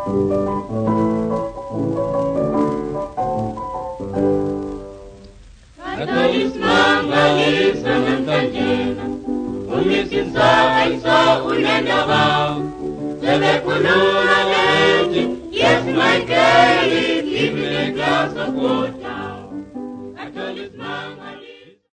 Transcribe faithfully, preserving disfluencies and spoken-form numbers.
Nataismanga isa nantanjena umisinsa aisa unendawa Tebe kulura